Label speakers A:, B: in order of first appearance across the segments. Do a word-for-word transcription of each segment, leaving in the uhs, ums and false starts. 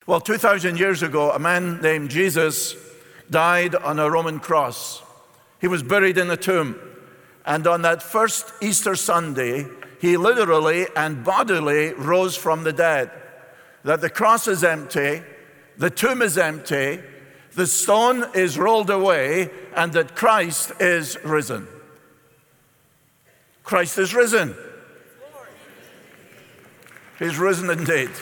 A: Well, two thousand years ago, a man named Jesus died on a Roman cross. He was buried in a tomb. And on that first Easter Sunday, he literally and bodily rose from the dead. That the cross is empty, the tomb is empty, the stone is rolled away, and that Christ is risen. Christ is risen. He's risen indeed.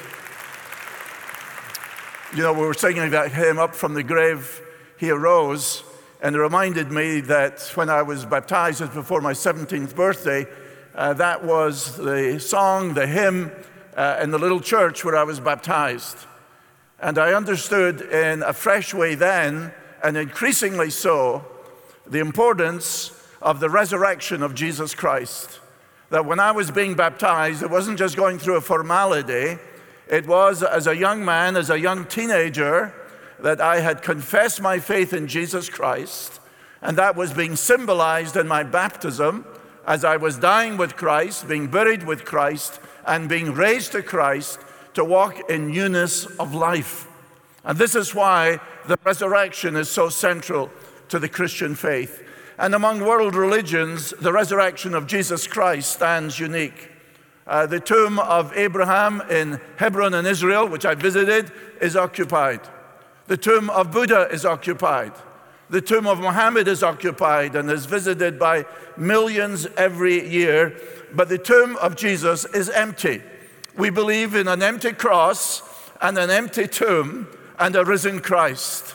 A: You know, we were singing that hymn, Up from the Grave He Arose, and it reminded me that when I was baptized just before my seventeenth birthday, uh, that was the song, the hymn uh, in the little church where I was baptized. And I understood in a fresh way then, and increasingly so, the importance of the resurrection of Jesus Christ. That when I was being baptized, it wasn't just going through a formality. It was as a young man, as a young teenager, that I had confessed my faith in Jesus Christ, and that was being symbolized in my baptism as I was dying with Christ, being buried with Christ, and being raised to Christ to walk in newness of life. And this is why the resurrection is so central to the Christian faith. And among world religions, the resurrection of Jesus Christ stands unique. Uh, the tomb of Abraham in Hebron in Israel, which I visited, is occupied. The tomb of Buddha is occupied. The tomb of Muhammad is occupied and is visited by millions every year. But the tomb of Jesus is empty. We believe in an empty cross and an empty tomb and a risen Christ.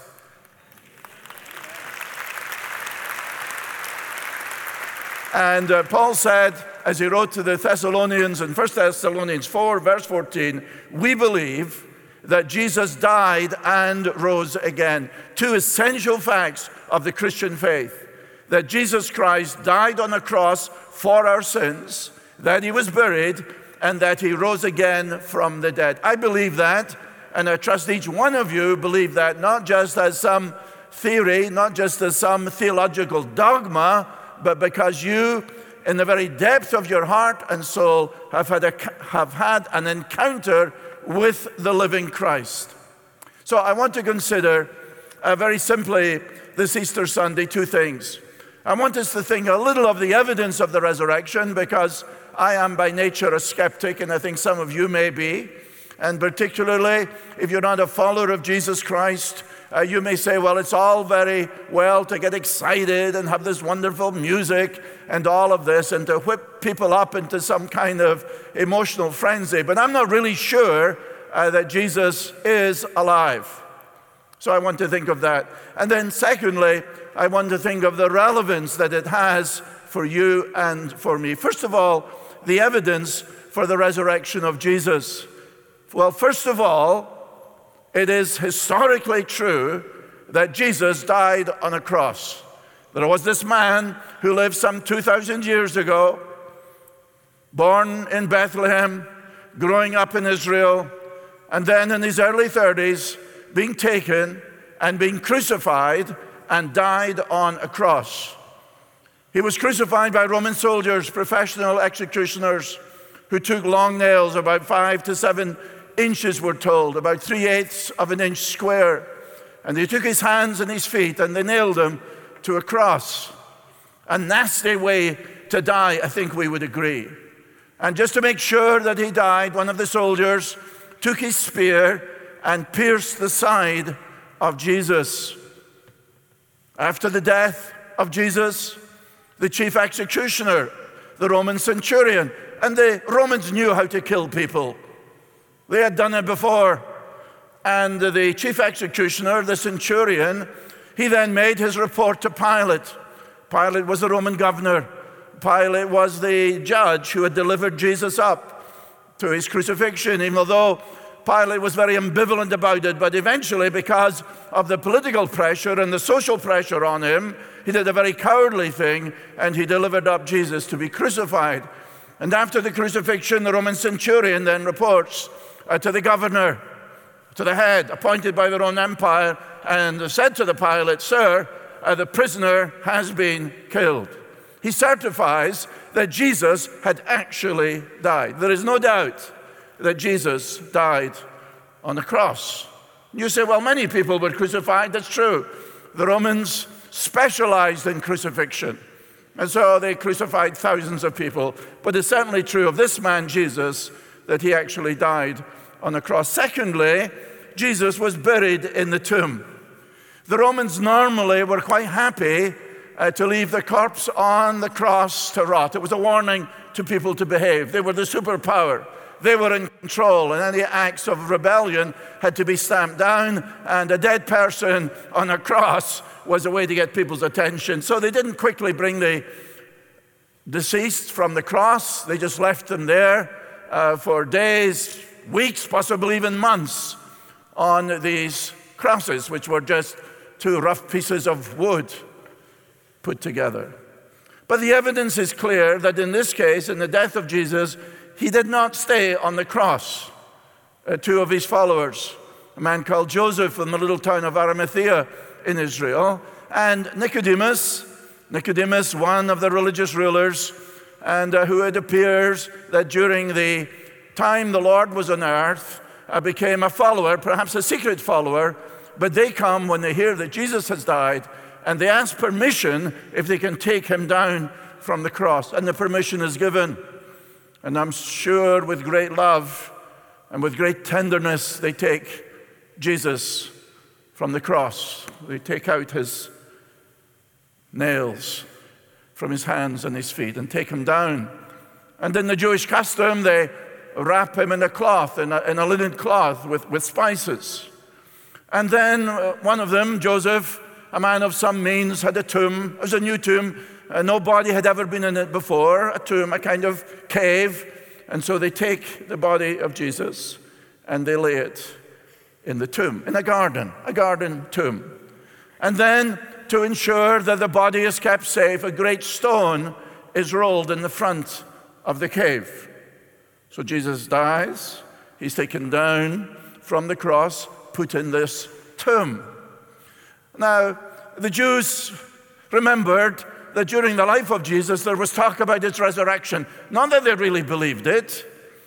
A: And uh, Paul said, as he wrote to the Thessalonians in First Thessalonians four, verse fourteen, we believe that Jesus died and rose again. Two essential facts of the Christian faith. That Jesus Christ died on a cross for our sins, that he was buried, and that he rose again from the dead. I believe that, and I trust each one of you believe that, not just as some theory, not just as some theological dogma, but because you, in the very depth of your heart and soul, have had, a, have had an encounter with the living Christ. So I want to consider uh, very simply this Easter Sunday two things. I want us to think a little of the evidence of the resurrection, because I am by nature a skeptic, and I think some of you may be. And particularly, if you're not a follower of Jesus Christ, uh, you may say, well, it's all very well to get excited and have this wonderful music and all of this and to whip people up into some kind of emotional frenzy. But I'm not really sure uh, that Jesus is alive. So I want to think of that. And then secondly, I want to think of the relevance that it has for you and for me. First of all, the evidence for the resurrection of Jesus. Well, first of all, it is historically true that Jesus died on a cross. There was this man who lived some two thousand years ago, born in Bethlehem, growing up in Israel, and then in his early thirties, being taken and being crucified and died on a cross. He was crucified by Roman soldiers, professional executioners, who took long nails, about five to seven inches, we're told, about three-eighths of an inch square. And they took his hands and his feet and they nailed him to a cross. A nasty way to die, I think we would agree. And just to make sure that he died, one of the soldiers took his spear and pierced the side of Jesus. After the death of Jesus, the chief executioner, the Roman centurion, and the Romans knew how to kill people. They had done it before. And the chief executioner, the centurion, he then made his report to Pilate. Pilate was the Roman governor. Pilate was the judge who had delivered Jesus up to his crucifixion, even though Pilate was very ambivalent about it. But eventually, because of the political pressure and the social pressure on him, he did a very cowardly thing, and he delivered up Jesus to be crucified. And after the crucifixion, the Roman centurion then reports uh, to the governor, to the head, appointed by the Roman Empire, and said to the Pilate, "Sir, uh, the prisoner has been killed." He certifies that Jesus had actually died. There is no doubt that Jesus died on the cross. You say, well, many people were crucified. That's true. The Romans specialized in crucifixion. And so they crucified thousands of people. But it's certainly true of this man, Jesus, that he actually died on a cross. Secondly, Jesus was buried in the tomb. The Romans normally were quite happy uh, to leave the corpse on the cross to rot. It was a warning to people to behave. They were the superpower. They were in control, and any acts of rebellion had to be stamped down, and a dead person on a cross was a way to get people's attention. So they didn't quickly bring the deceased from the cross. They just left them there uh, for days, weeks, possibly even months on these crosses, which were just two rough pieces of wood put together. But the evidence is clear that in this case, in the death of Jesus, he did not stay on the cross. Uh, two of his followers, a man called Joseph from the little town of Arimathea in Israel, and Nicodemus, Nicodemus, one of the religious rulers, and uh, who it appears that during the time the Lord was on earth, uh, became a follower, perhaps a secret follower, but they come when they hear that Jesus has died, and they ask permission if they can take him down from the cross, and the permission is given. And I'm sure with great love and with great tenderness, they take Jesus from the cross. They take out his nails from his hands and his feet and take him down. And in the Jewish custom, they wrap him in a cloth, in a, in a linen cloth with, with spices. And then uh, one of them, Joseph, a man of some means, had a tomb. It was a new tomb. Uh, nobody had ever been in it before, a tomb, a kind of cave. And so they take the body of Jesus and they lay it in the tomb, in a garden, a garden tomb. And then, to ensure that the body is kept safe, a great stone is rolled in the front of the cave. So Jesus dies, he's taken down from the cross, put in this tomb. Now, the Jews remembered that during the life of Jesus, there was talk about his resurrection. Not that they really believed it,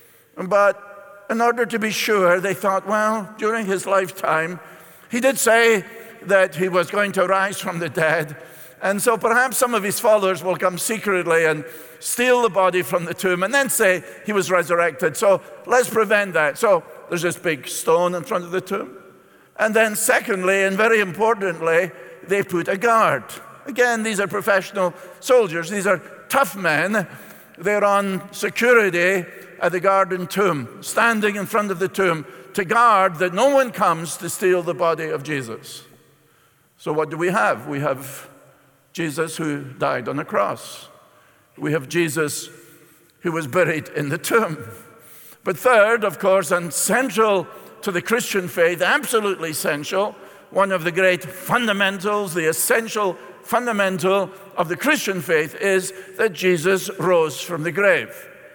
A: but in order to be sure, they thought, well, during his lifetime, he did say that he was going to rise from the dead. And so perhaps some of his followers will come secretly and steal the body from the tomb and then say he was resurrected. So let's prevent that. So there's this big stone in front of the tomb. And then secondly, and very importantly, they put a guard. Again, these are professional soldiers. These are tough men. They're on security at the garden tomb, standing in front of the tomb to guard that no one comes to steal the body of Jesus. So what do we have? We have Jesus who died on a cross. We have Jesus who was buried in the tomb. But third, of course, and central to the Christian faith, absolutely essential, one of the great fundamentals, the essential fundamental of the Christian faith is that Jesus rose from the grave.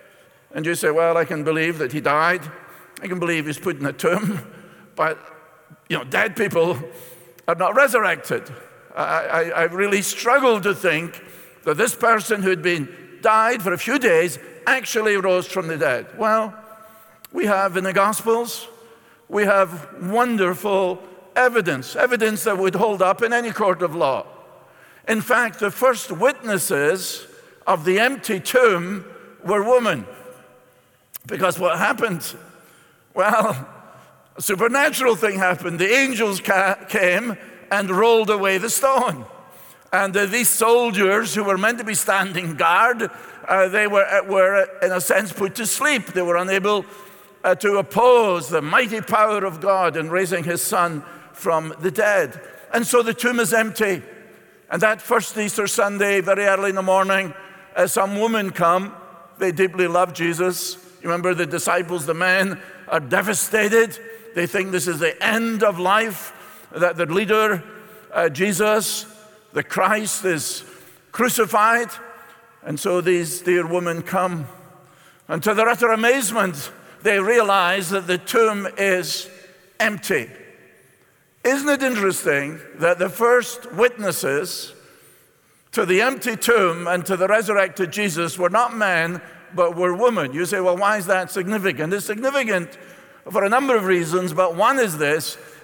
A: And you say, well, I can believe that he died. I can believe he's put in a tomb. But, you know, dead people are not resurrected. I, I, I really struggle to think that this person who had been died for a few days actually rose from the dead. Well, we have in the Gospels, we have wonderful evidence, evidence that would hold up in any court of law. In fact, the first witnesses of the empty tomb were women. Because what happened? Well, a supernatural thing happened. The angels ca- came and rolled away the stone. And uh, these soldiers who were meant to be standing guard, uh, they were, uh, were, in a sense, put to sleep. They were unable uh, to oppose the mighty power of God in raising his Son from the dead. And so the tomb is empty. And that first Easter Sunday, very early in the morning, uh, some women come. They deeply love Jesus. You remember the disciples, the men, are devastated. They think this is the end of life, that the leader, uh, Jesus, the Christ, is crucified. And so these dear women come. And to their utter amazement, they realize that the tomb is empty. Isn't it interesting that the first witnesses to the empty tomb and to the resurrected Jesus were not men, but were women? You say, well, why is that significant? It's significant for a number of reasons, but one is this,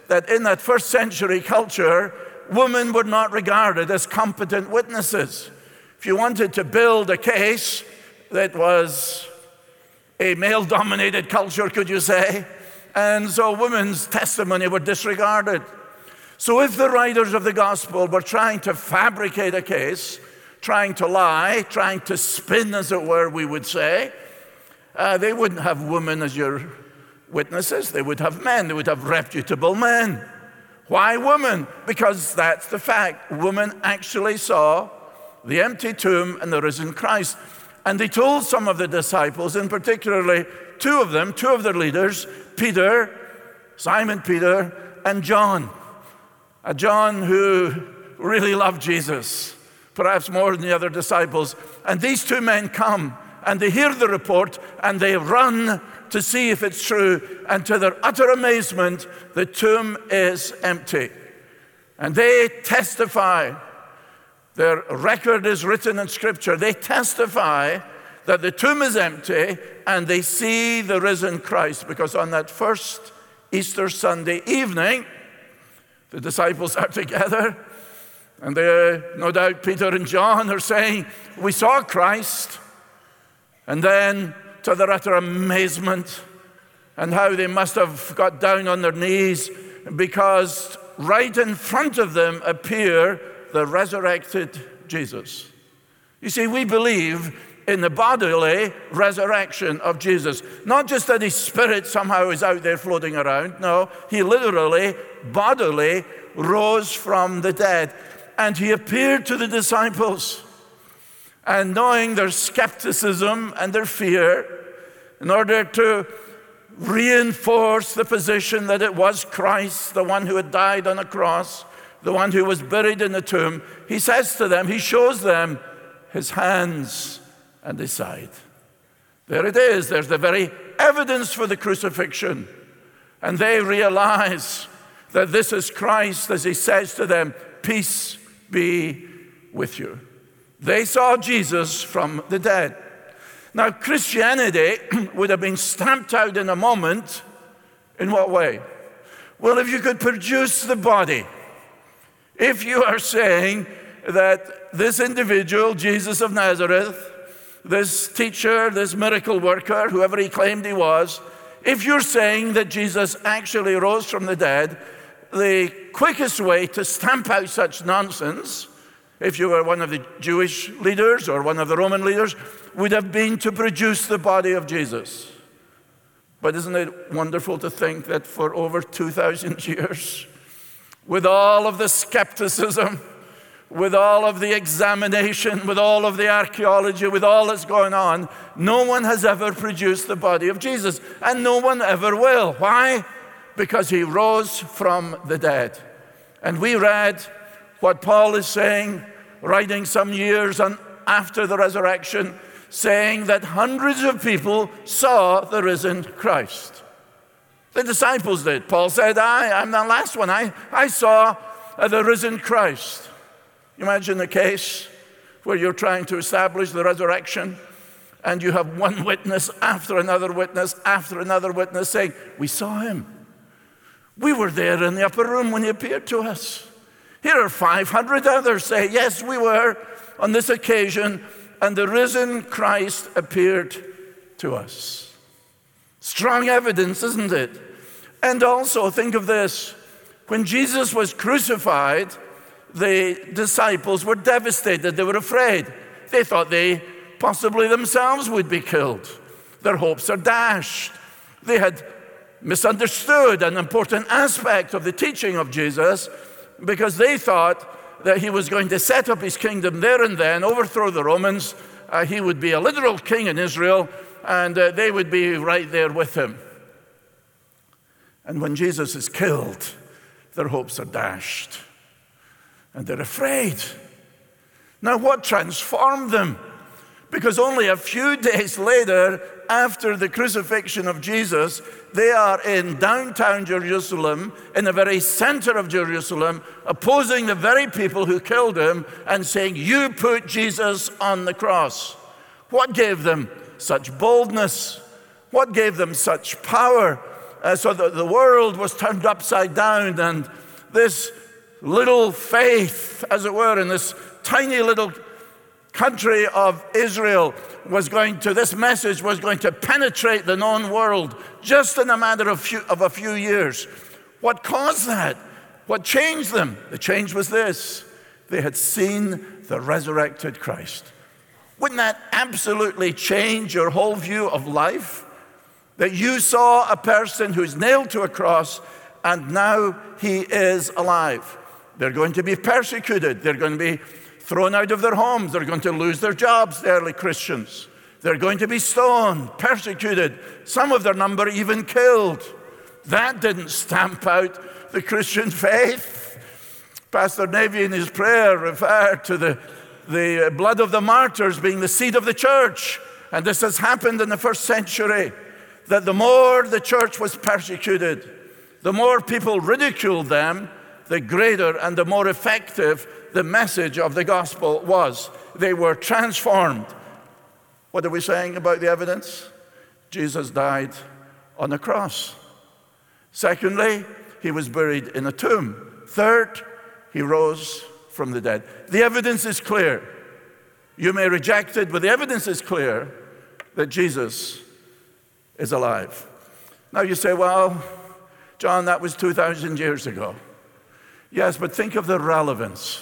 A: that in that first century culture, women were not regarded as competent witnesses. If you wanted to build a case that was a male-dominated culture, could you say? And so women's testimony were disregarded. So if the writers of the gospel were trying to fabricate a case, trying to lie, trying to spin, as it were, we would say, uh, they wouldn't have women as your witnesses. They would have men. They would have reputable men. Why women? Because that's the fact. Women actually saw the empty tomb and the risen Christ. And they told some of the disciples, and particularly two of them, two of their leaders, Peter, Simon Peter, and John. A John who really loved Jesus, perhaps more than the other disciples. And these two men come, and they hear the report, and they run to see if it's true. And to their utter amazement, the tomb is empty. And they testify. Their record is written in Scripture. They testify that the tomb is empty, and they see the risen Christ, because on that first Easter Sunday evening, the disciples are together, and they, no doubt Peter and John are saying, we saw Christ. And then, to their utter amazement, and how they must have got down on their knees, because right in front of them appear the resurrected Jesus. You see, we believe in the bodily resurrection of Jesus. Not just that his spirit somehow is out there floating around. No, he literally, bodily rose from the dead. And he appeared to the disciples. And knowing their skepticism and their fear, in order to reinforce the position that it was Christ, the one who had died on a cross, the one who was buried in the tomb, he says to them, he shows them his hands and his side. There it is. There's the very evidence for the crucifixion. And they realize that this is Christ, as he says to them, peace be with you. They saw Jesus from the dead. Now, Christianity would have been stamped out in a moment. In what way? Well, if you could produce the body, if you are saying that this individual, Jesus of Nazareth, this teacher, this miracle worker, whoever he claimed he was, if you're saying that Jesus actually rose from the dead, the quickest way to stamp out such nonsense, if you were one of the Jewish leaders or one of the Roman leaders, would have been to produce the body of Jesus. But isn't it wonderful to think that for over two thousand years, with all of the skepticism, with all of the examination, with all of the archaeology, with all that's going on, no one has ever produced the body of Jesus, and no one ever will. Why? Because he rose from the dead. And we read what Paul is saying, writing some years on, after the resurrection, saying that hundreds of people saw the risen Christ. The disciples did. Paul said, I, I'm the last one. I, I saw uh, the risen Christ. You imagine a case where you're trying to establish the resurrection, and you have one witness after another witness after another witness saying, we saw him. We were there in the upper room when he appeared to us. Here are five hundred others say, yes, we were on this occasion, and the risen Christ appeared to us. Strong evidence, isn't it? And also, think of this. When Jesus was crucified, the disciples were devastated. They were afraid. They thought they possibly themselves would be killed. Their hopes are dashed. They had misunderstood an important aspect of the teaching of Jesus, because they thought that he was going to set up his kingdom there and then, overthrow the Romans. Uh, he would be a literal king in Israel, and uh, they would be right there with him. And when Jesus is killed, their hopes are dashed, and they're afraid. Now, what transformed them? Because only a few days later, after the crucifixion of Jesus, they are in downtown Jerusalem, in the very center of Jerusalem, opposing the very people who killed him and saying, you put Jesus on the cross. What gave them such boldness? What gave them such power? uh, so that the world was turned upside down, and this little faith, as it were, in this tiny little country of Israel was going to, this message was going to penetrate the known world just in a matter of, few, of a few years. What caused that? What changed them? The change was this: they had seen the resurrected Christ. Wouldn't that absolutely change your whole view of life? That you saw a person who's nailed to a cross and now he is alive. They're going to be persecuted. They're going to be thrown out of their homes. They're going to lose their jobs, the early Christians. They're going to be stoned, persecuted, some of their number even killed. That didn't stamp out the Christian faith. Pastor Navy in his prayer referred to the, the blood of the martyrs being the seed of the church. And this has happened in the first century, that the more the church was persecuted, the more people ridiculed them, the greater and the more effective the message of the gospel was. They were transformed. What are we saying about the evidence? Jesus died on a cross. Secondly, he was buried in a tomb. Third, he rose from the dead. The evidence is clear. You may reject it, but the evidence is clear that Jesus is alive. Now you say, well, John, that was two thousand years ago. Yes, but think of the relevance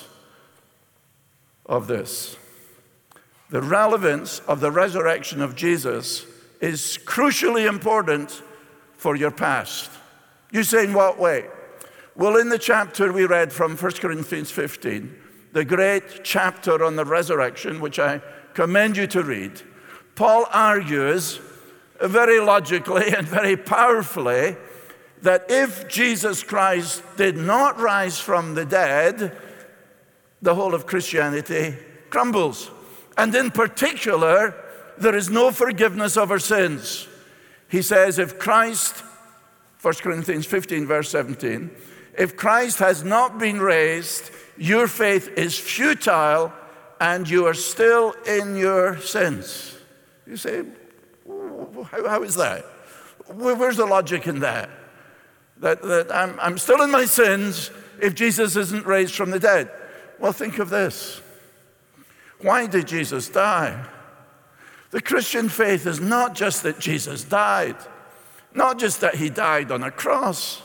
A: of this. The relevance of the resurrection of Jesus is crucially important for your past. You say, in what way? Well, in the chapter we read from First Corinthians fifteen, the great chapter on the resurrection, which I commend you to read, Paul argues very logically and very powerfully that if Jesus Christ did not rise from the dead, the whole of Christianity crumbles. And in particular, there is no forgiveness of our sins. He says, if Christ, First Corinthians fifteen, verse seventeen, if Christ has not been raised, your faith is futile and you are still in your sins. You say, how, how is that? Where's the logic in that? That, that I'm, I'm still in my sins if Jesus isn't raised from the dead. Well, think of this. Why did Jesus die? The Christian faith is not just that Jesus died, not just that he died on a cross.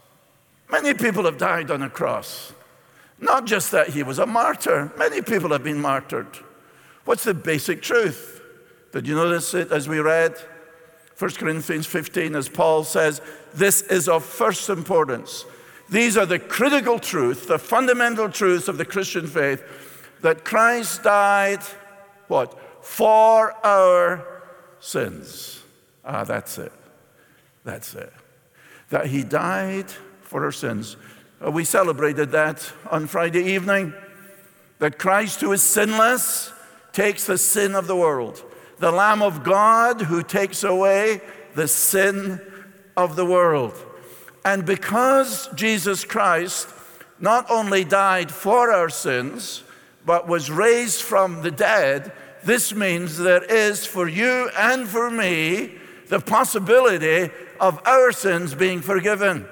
A: Many people have died on a cross. Not just that he was a martyr. Many people have been martyred. What's the basic truth? Did you notice it as we read First Corinthians fifteen, as Paul says, this is of first importance. These are the critical truths, the fundamental truths of the Christian faith, that Christ died, what? For our sins. Ah, that's it. That's it. That he died for our sins. Uh, we celebrated that on Friday evening, that Christ, who is sinless, takes the sin of the world. The Lamb of God who takes away the sin of the world. And because Jesus Christ not only died for our sins, but was raised from the dead, this means there is for you and for me the possibility of our sins being forgiven.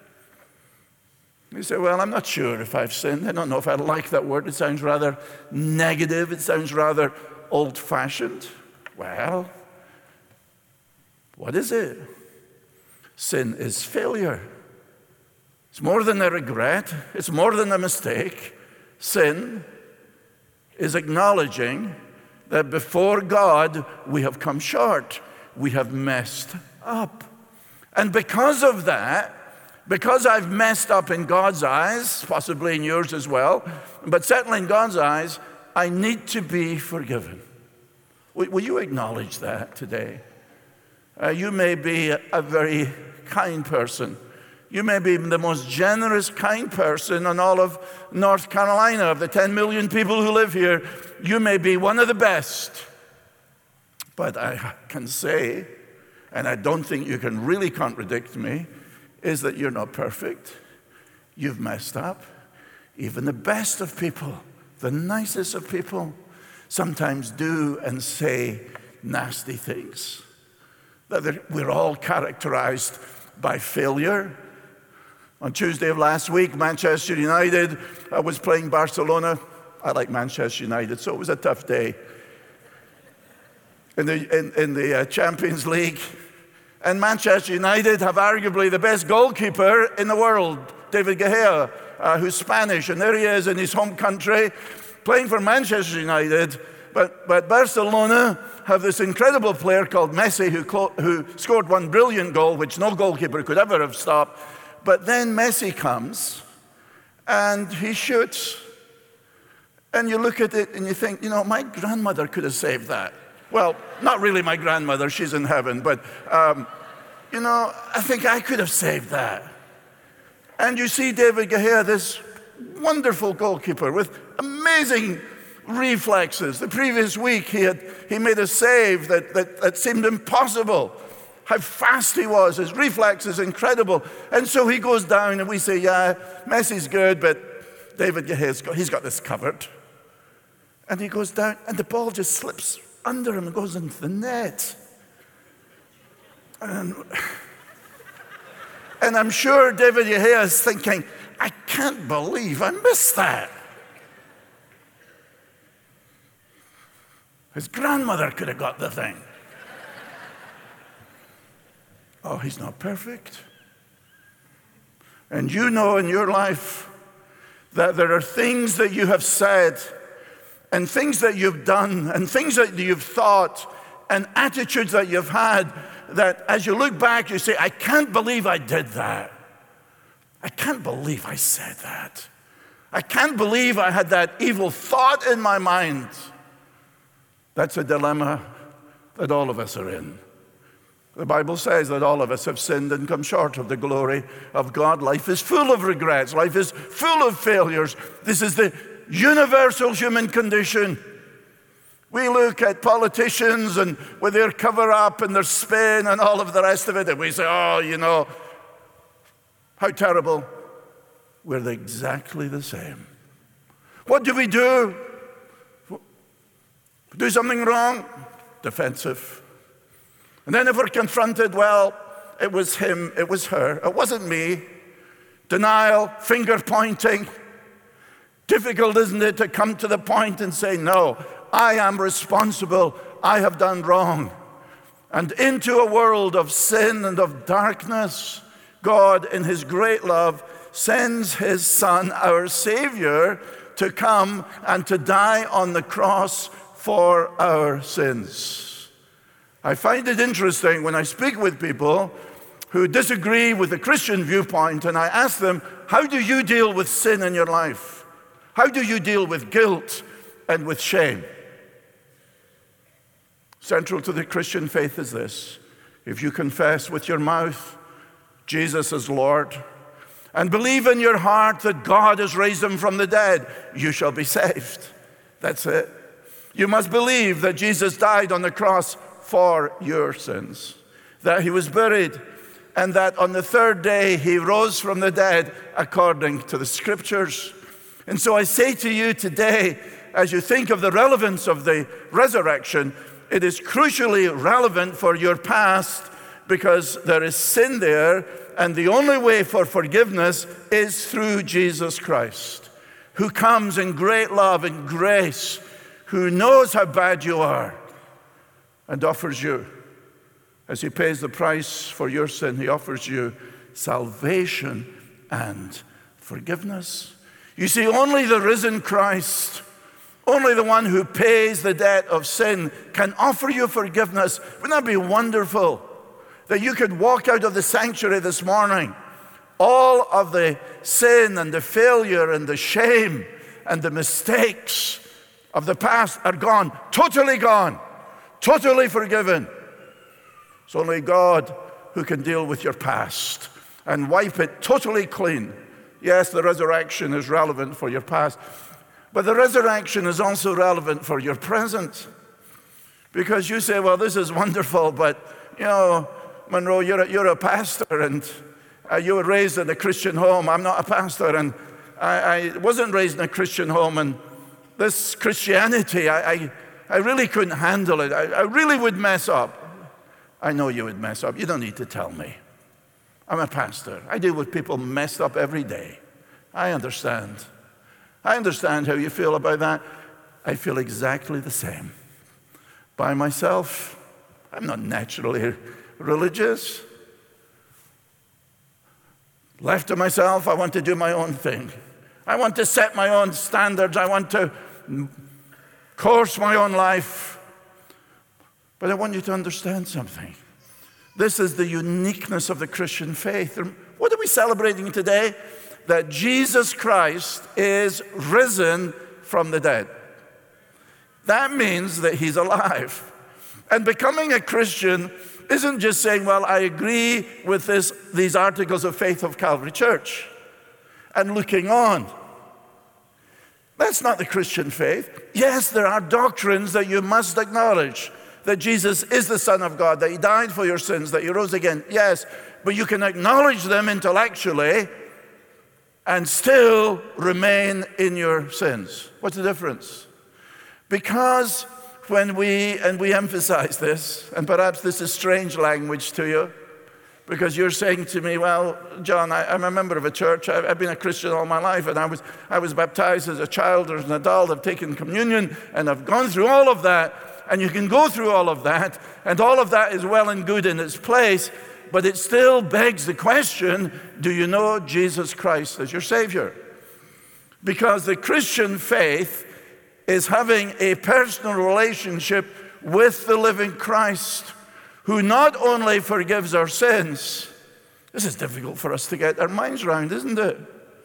A: You say, well, I'm not sure if I've sinned. I don't know if I like that word. It sounds rather negative. It sounds rather old-fashioned. Well, what is it? Sin is failure. It's more than a regret. It's more than a mistake. Sin is acknowledging that before God we have come short. We have messed up. And because of that, because I've messed up in God's eyes, possibly in yours as well, but certainly in God's eyes, I need to be forgiven. Will you acknowledge that today? Uh, you may be a very kind person. You may be the most generous, kind person in all of North Carolina. Of the ten million people who live here, you may be one of the best. But I can say, and I don't think you can really contradict me, is that you're not perfect. You've messed up. Even the best of people, the nicest of people, sometimes do and say nasty things. That we're all characterized by failure. On Tuesday of last week, Manchester United uh, was playing Barcelona. I like Manchester United, so it was a tough day. In the, in, in the uh, Champions League. And Manchester United have arguably the best goalkeeper in the world, David Gea, uh, who's Spanish. And there he is in his home country, playing for Manchester United. But, but Barcelona have this incredible player called Messi who, who scored one brilliant goal, which no goalkeeper could ever have stopped. But then Messi comes, and he shoots. And you look at it, and you think, you know, my grandmother could have saved that. Well, not really my grandmother, she's in heaven, but, um, you know, I think I could have saved that. And you see David Gea, this wonderful goalkeeper with amazing reflexes. The previous week, he had he made a save that, that, that seemed impossible. How fast he was, his reflexes incredible. And so he goes down, and we say, yeah, Messi's good, but David Gea's got, he's got this covered. And he goes down, and the ball just slips under him and goes into the net. And, and I'm sure David Gea is thinking, I can't believe I missed that. His grandmother could have got the thing. Oh, he's not perfect. And you know in your life that there are things that you have said and things that you've done and things that you've thought and attitudes that you've had that as you look back, you say, I can't believe I did that. I can't believe I said that. I can't believe I had that evil thought in my mind. That's a dilemma that all of us are in. The Bible says that all of us have sinned and come short of the glory of God. Life is full of regrets. Life is full of failures. This is the universal human condition. We look at politicians and with their cover-up and their spin and all of the rest of it, and we say, oh, you know, how terrible. We're exactly the same. What do we do? Do something wrong? Defensive. And then if we're confronted, well, it was him, it was her, it wasn't me. Denial, finger pointing. Difficult, isn't it, to come to the point and say, no, I am responsible, I have done wrong. And into a world of sin and of darkness, God, in his great love, sends his Son, our Savior, to come and to die on the cross for our sins. I find it interesting when I speak with people who disagree with the Christian viewpoint, and I ask them, how do you deal with sin in your life? How do you deal with guilt and with shame? Central to the Christian faith is this: if you confess with your mouth Jesus is Lord and believe in your heart that God has raised him from the dead, you shall be saved. That's it. You must believe that Jesus died on the cross for your sins, that he was buried, and that on the third day he rose from the dead according to the Scriptures. And so I say to you today, as you think of the relevance of the resurrection, it is crucially relevant for your past because there is sin there, and the only way for forgiveness is through Jesus Christ, who comes in great love and grace, who knows how bad you are, and offers you, as he pays the price for your sin, he offers you salvation and forgiveness. You see, only the risen Christ, only the one who pays the debt of sin can offer you forgiveness. Wouldn't that be wonderful? That you could walk out of the sanctuary this morning, all of the sin and the failure and the shame and the mistakes of the past are gone, totally gone, totally forgiven. It's only God who can deal with your past and wipe it totally clean. Yes, the resurrection is relevant for your past, but the resurrection is also relevant for your present. Because you say, well, this is wonderful, but, you know, Monroe, you're a, you're a pastor, and uh, you were raised in a Christian home. I'm not a pastor, and I, I wasn't raised in a Christian home, and this Christianity, I, I, I really couldn't handle it. I, I really would mess up. I know you would mess up. You don't need to tell me. I'm a pastor. I deal with people messed up every day. I understand. I understand how you feel about that. I feel exactly the same. By myself, I'm not naturally religious. Left to myself, I want to do my own thing. I want to set my own standards. I want to course my own life. But I want you to understand something. This is the uniqueness of the Christian faith. What are we celebrating today? That Jesus Christ is risen from the dead. That means that he's alive. And becoming a Christian isn't just saying, well, I agree with this, these articles of faith of Calvary Church and looking on. That's not the Christian faith. Yes, there are doctrines that you must acknowledge. That Jesus is the Son of God, that he died for your sins, that he rose again. Yes, but you can acknowledge them intellectually and still remain in your sins. What's the difference? Because when we, and we emphasize this, and perhaps this is strange language to you, because you're saying to me, well, John, I, I'm a member of a church. I've, I've been a Christian all my life, and I was, I was baptized as a child or as an adult. I've taken communion, and I've gone through all of that. And you can go through all of that, and all of that is well and good in its place, but it still begs the question, do you know Jesus Christ as your Savior? Because the Christian faith is having a personal relationship with the living Christ, who not only forgives our sins, this is difficult for us to get our minds around, isn't it?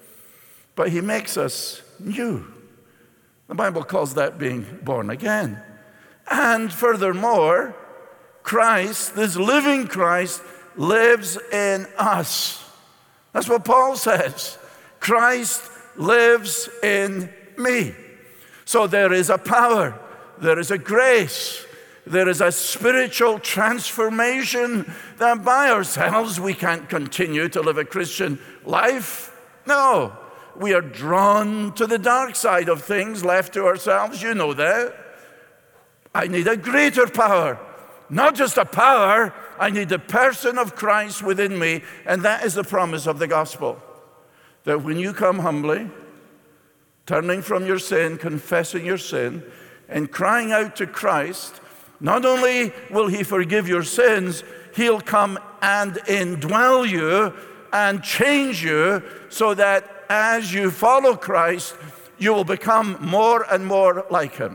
A: But he makes us new. The Bible calls that being born again. And furthermore, Christ, this living Christ, lives in us. That's what Paul says. Christ lives in me. So there is a power, there is a grace, there is a spiritual transformation that by ourselves we can't continue to live a Christian life. No, we are drawn to the dark side of things left to ourselves. You know that. I need a greater power. Not just a power, I need the person of Christ within me. And that is the promise of the gospel. That when you come humbly, turning from your sin, confessing your sin, and crying out to Christ, not only will he forgive your sins, he'll come and indwell you and change you so that as you follow Christ, you will become more and more like him.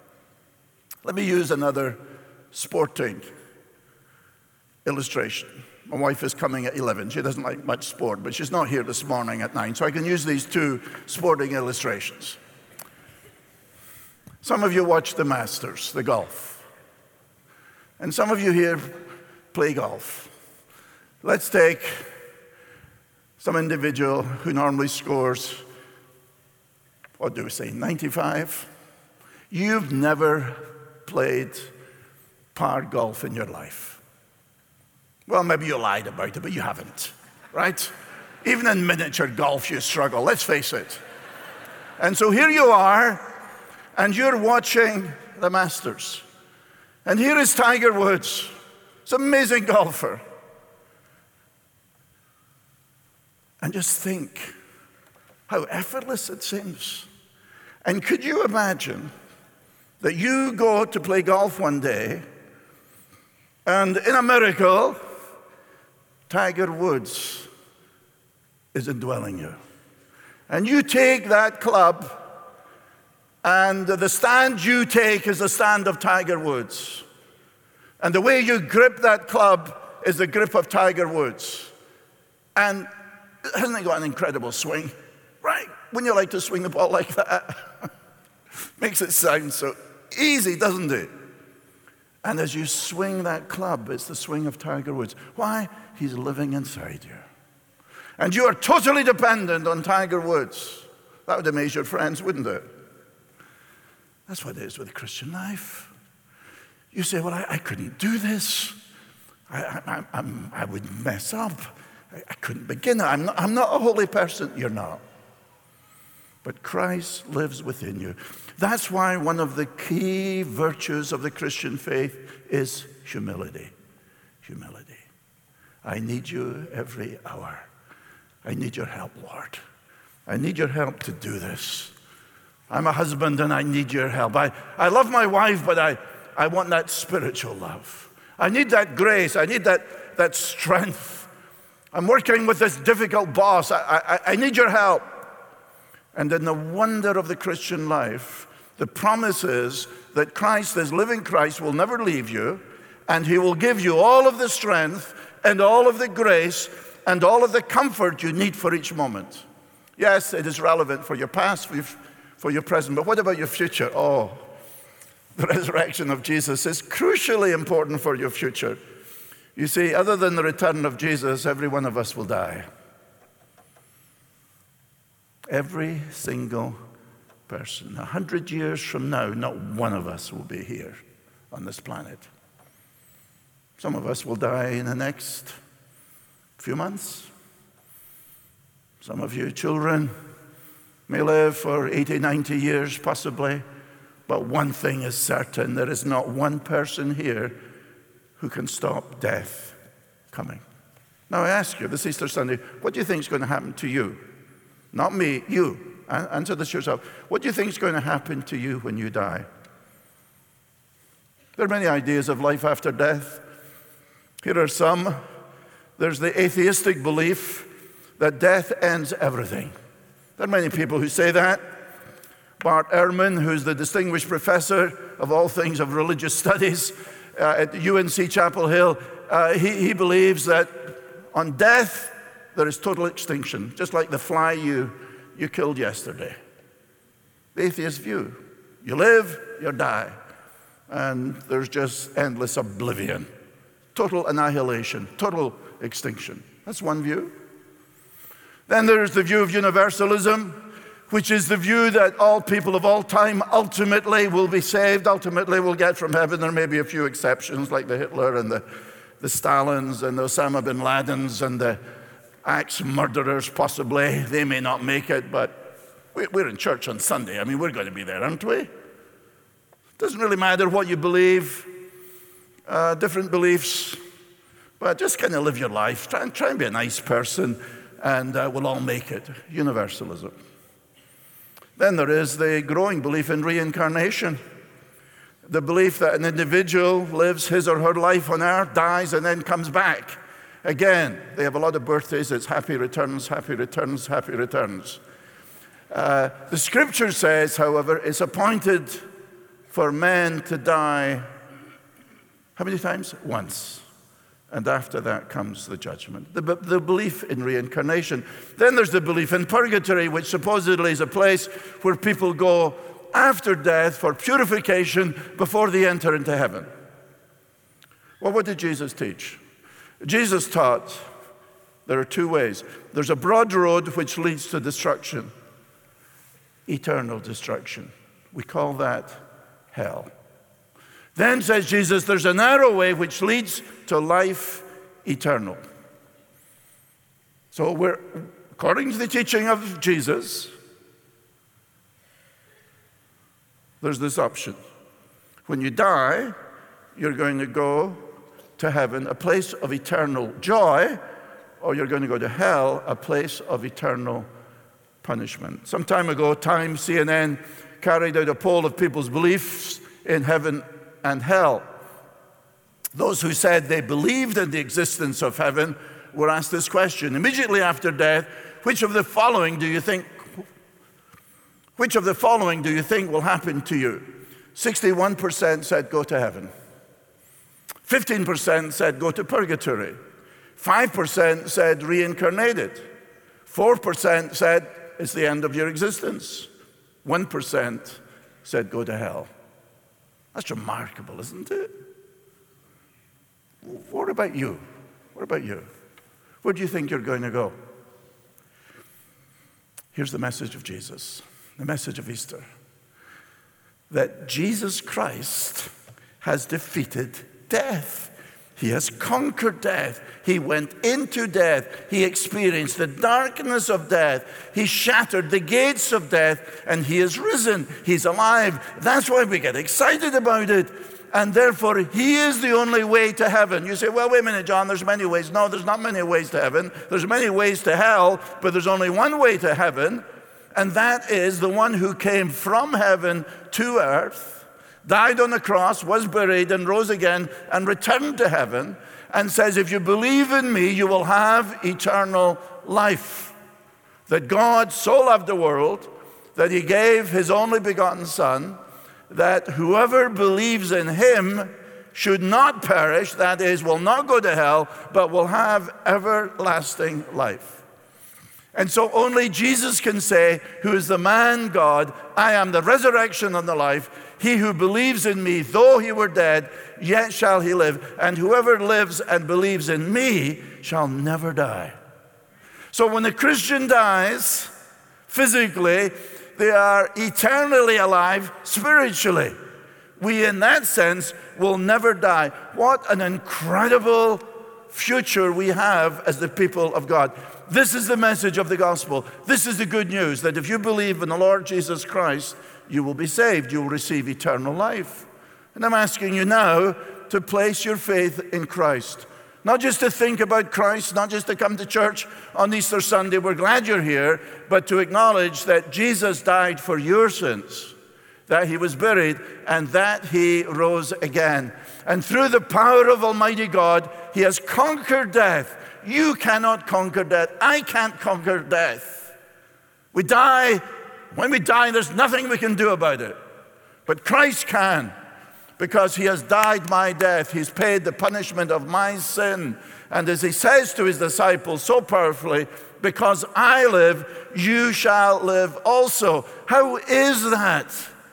A: Let me use another sporting illustration. My wife is coming at eleven. She doesn't like much sport, but she's not here this morning at nine, so I can use these two sporting illustrations. Some of you watch the Masters, the golf. And some of you here play golf. Let's take some individual who normally scores, what do we say, ninety-five? You've never played par golf in your life. Well, maybe you lied about it, but you haven't, right? Even in miniature golf, you struggle, let's face it. And so here you are, and you're watching the Masters. And here is Tiger Woods. He's an amazing golfer. And just think how effortless it seems. And could you imagine that you go to play golf one day, and in a miracle, Tiger Woods is indwelling you. And you take that club, and the stand you take is the stand of Tiger Woods. And the way you grip that club is the grip of Tiger Woods. And hasn't he got an incredible swing? Right? Wouldn't you like to swing the ball like that? Makes it sound so easy, doesn't it? And as you swing that club, it's the swing of Tiger Woods. Why? He's living inside you. And you are totally dependent on Tiger Woods. That would amaze your friends, wouldn't it? That's what it is with the Christian life. You say, well, I, I couldn't do this. I, I, I'm, I would mess up. I, I couldn't begin. I'm not, I'm not a holy person. You're not. But Christ lives within you. That's why one of the key virtues of the Christian faith is humility. Humility. I need you every hour. I need your help, Lord. I need your help to do this. I'm a husband and I need your help. I, I love my wife, but I, I want that spiritual love. I need that grace. I need that, that strength. I'm working with this difficult boss. I, I, I need your help. And in the wonder of the Christian life, the promise is that Christ, this living Christ, will never leave you, and he will give you all of the strength and all of the grace and all of the comfort you need for each moment. Yes, it is relevant for your past, for your, for your present, but what about your future? Oh, the resurrection of Jesus is crucially important for your future. You see, other than the return of Jesus, every one of us will die. Every single person. A hundred years from now, not one of us will be here on this planet. Some of us will die in the next few months. Some of you children may live for eighty, ninety years possibly, but one thing is certain, there is not one person here who can stop death coming. Now I ask you this Easter Sunday, what do you think is going to happen to you? Not me, you. Answer this yourself. What do you think is going to happen to you when you die? There are many ideas of life after death. Here are some. There's the atheistic belief that death ends everything. There are many people who say that. Bart Ehrman, who's the distinguished professor of all things of religious studies uh, at U N C Chapel Hill, uh, he, he believes that on death, there is total extinction, just like the fly you, you killed yesterday. The atheist view. You live, you die. And there's just endless oblivion. Total annihilation, total extinction. That's one view. Then there's the view of universalism, which is the view that all people of all time ultimately will be saved, ultimately will get from heaven. There may be a few exceptions, like the Hitler and the, the Stalins and the Osama bin Ladens and the axe murderers, possibly. They may not make it, but we're in church on Sunday. I mean, we're going to be there, aren't we? It doesn't really matter what you believe, uh, different beliefs, but just kind of live your life. Try and, try and be a nice person, and uh, we'll all make it. Universalism. Then there is the growing belief in reincarnation. The belief that an individual lives his or her life on earth, dies, and then comes back. Again, they have a lot of birthdays. It's happy returns, happy returns, happy returns. Uh, the scripture says, however, it's appointed for men to die, how many times? Once. And after that comes the judgment. The, the belief in reincarnation. Then there's the belief in purgatory, which supposedly is a place where people go after death for purification before they enter into heaven. Well, what did Jesus teach? Jesus taught there are two ways. There's a broad road which leads to destruction, eternal destruction. We call that hell. Then, says Jesus, there's a narrow way which leads to life eternal. So we're, according to the teaching of Jesus, there's this option. When you die, you're going to go to heaven, a place of eternal joy, or you're going to go to hell, a place of eternal punishment. Some time ago, Time, C N N carried out a poll of people's beliefs in heaven and hell. Those who said they believed in the existence of heaven were asked this question. Immediately after death, which of the following do you think, which of the following do you think will happen to you? sixty-one percent said go to heaven. fifteen percent said go to purgatory. five percent said reincarnated. four percent said it's the end of your existence. one percent said go to hell. That's remarkable, isn't it? What about you? What about you? Where do you think you're going to go? Here's the message of Jesus, the message of Easter, that Jesus Christ has defeated death. He has conquered death. He went into death. He experienced the darkness of death. He shattered the gates of death, and he is risen. He's alive. That's why we get excited about it. and therefore he is the only way to heaven. You say, well, wait a minute, John, there's many ways. No, there's not many ways to heaven. There's many ways to hell, but there's only one way to heaven, and that is the one who came from heaven to earth, died on the cross, was buried, and rose again, and returned to heaven, and says, if you believe in me, you will have eternal life. That God so loved the world that he gave his only begotten Son, that whoever believes in him should not perish, that is, will not go to hell, but will have everlasting life. And so only Jesus can say, who is the man God, I am the resurrection and the life. He who believes in me, though he were dead, yet shall he live. And whoever lives and believes in me shall never die. So when a Christian dies physically, they are eternally alive spiritually. We, in that sense, will never die. What an incredible future we have as the people of God. This is the message of the gospel. This is the good news, that if you believe in the Lord Jesus Christ, you will be saved. You will receive eternal life. And I'm asking you now to place your faith in Christ. Not just to think about Christ, not just to come to church on Easter Sunday, we're glad you're here, but to acknowledge that Jesus died for your sins, that he was buried, and that he rose again. And through the power of Almighty God, he has conquered death. You cannot conquer death. I can't conquer death. We die. When we die, there's nothing we can do about it. But Christ can, because he has died my death. He's paid the punishment of my sin. And as he says to his disciples so powerfully, because I live, you shall live also. How is that?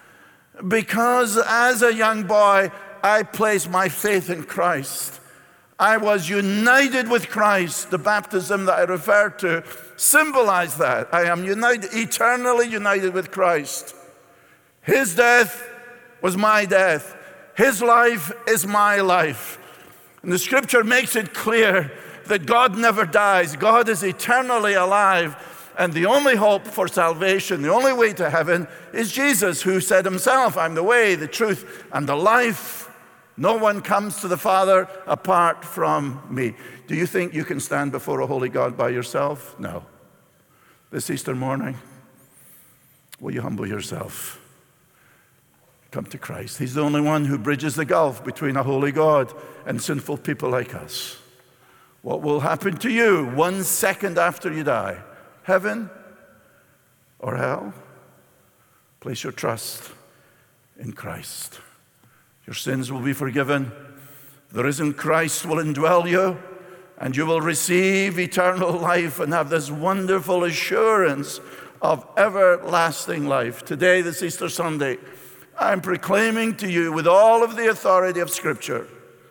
A: Because as a young boy, I placed my faith in Christ. I was united with Christ. The baptism that I referred to symbolized that. I am united, eternally united with Christ. His death was my death. His life is my life. And the scripture makes it clear that God never dies. God is eternally alive. And the only hope for salvation, the only way to heaven, is Jesus, who said himself, I'm the way, the truth, and the life. No one comes to the Father apart from me. Do you think you can stand before a holy God by yourself? No. This Easter morning, will you humble yourself? Come to Christ. He's the only one who bridges the gulf between a holy God and sinful people like us. What will happen to you one second after you die? Heaven or hell? Place your trust in Christ. Your sins will be forgiven. The risen Christ will indwell you, and you will receive eternal life and have this wonderful assurance of everlasting life. Today, this Easter Sunday, I'm proclaiming to you with all of the authority of Scripture,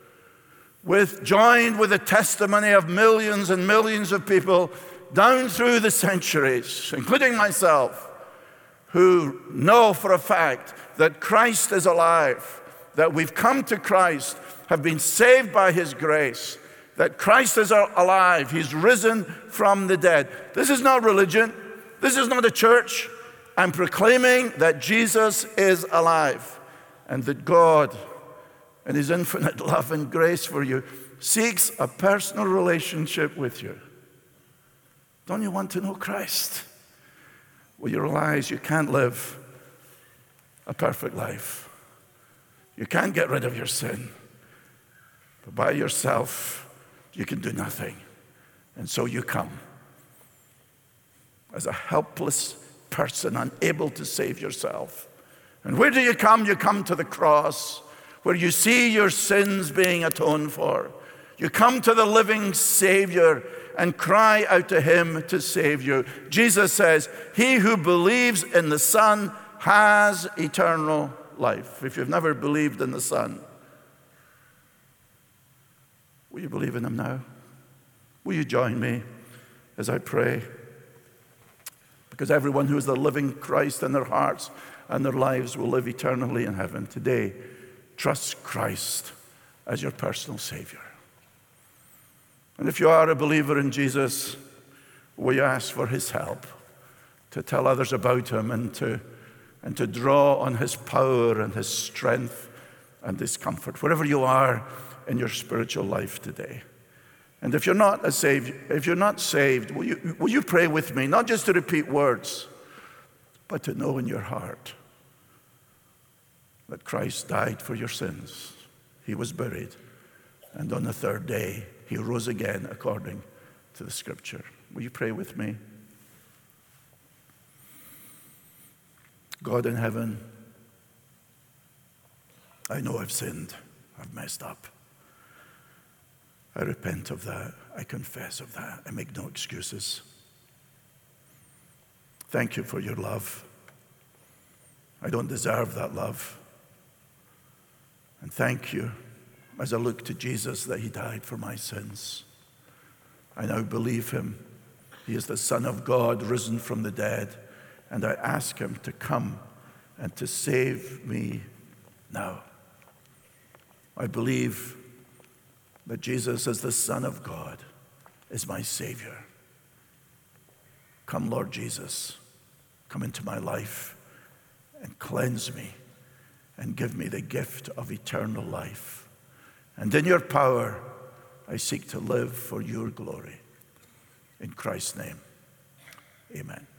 A: with joined with the testimony of millions and millions of people down through the centuries, including myself, who know for a fact that Christ is alive, that we've come to Christ, have been saved by his grace, that Christ is alive, he's risen from the dead. This is not religion. This is not a church. I'm proclaiming that Jesus is alive and that God, in his infinite love and grace for you, seeks a personal relationship with you. Don't you want to know Christ? Well, you realize you can't live a perfect life. You can't get rid of your sin. But by yourself, you can do nothing. And so you come as a helpless person, unable to save yourself. And where do you come? You come to the cross, where you see your sins being atoned for. You come to the living Savior and cry out to him to save you. Jesus says, he who believes in the Son has eternal life. If you've never believed in the Son, will you believe in him now? Will you join me as I pray? Because everyone who is the living Christ in their hearts and their lives will live eternally in heaven. Today, trust Christ as your personal Savior. And if you are a believer in Jesus, will you ask for his help to tell others about him and to, and to draw on his power and his strength and discomfort, wherever you are in your spiritual life today. And if you're not a saved, if you're not saved, will you, will you pray with me, not just to repeat words, but to know in your heart that Christ died for your sins. He was buried, and on the third day, he rose again according to the Scripture. Will you pray with me? God in heaven, I know I've sinned. I've messed up. I repent of that. I confess of that. I make no excuses. Thank you for your love. I don't deserve that love. And thank you, as I look to Jesus, that he died for my sins. I now believe him. He is the Son of God, risen from the dead. And I ask him to come and to save me now. I believe that Jesus, as the Son of God, is my Savior. Come, Lord Jesus, come into my life and cleanse me and give me the gift of eternal life. And in your power, I seek to live for your glory. In Christ's name, amen.